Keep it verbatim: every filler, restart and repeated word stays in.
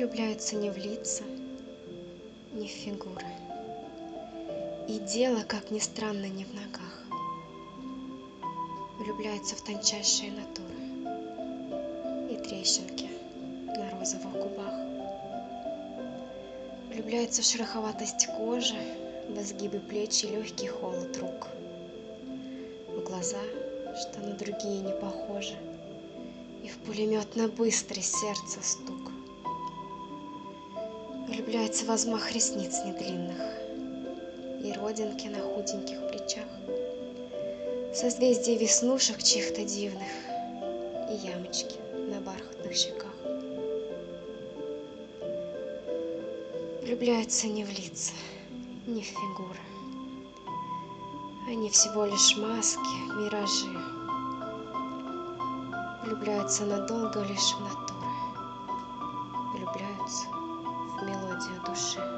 Влюбляются не в лица, не в фигуры. И дело, как ни странно, не в ногах. Влюбляются в тончайшие натуры и трещинки на розовых губах. Влюбляются в шероховатость кожи, в изгибы плеч и легкий холод рук, в глаза, что на другие не похожи, и в пулеметно быстрый сердца стук. Влюбляется во взмах ресниц недлинных и родинки на худеньких плечах, созвездие веснушек чьих-то дивных и ямочки на бархатных щеках. Влюбляются не в лица, не в фигуры. Они всего лишь маски, миражи. Влюбляются надолго лишь в натуры. Влюбляются в мелодию души.